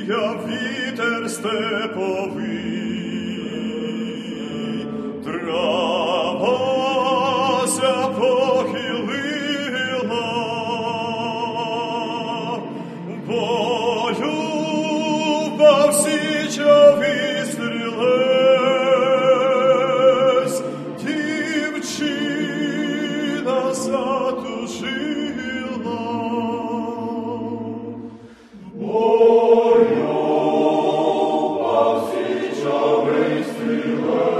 повіяв вітер степовий, травася похилила, бою впав січовий стрілець, дівчина затужила. Бою впав січовий стрілець,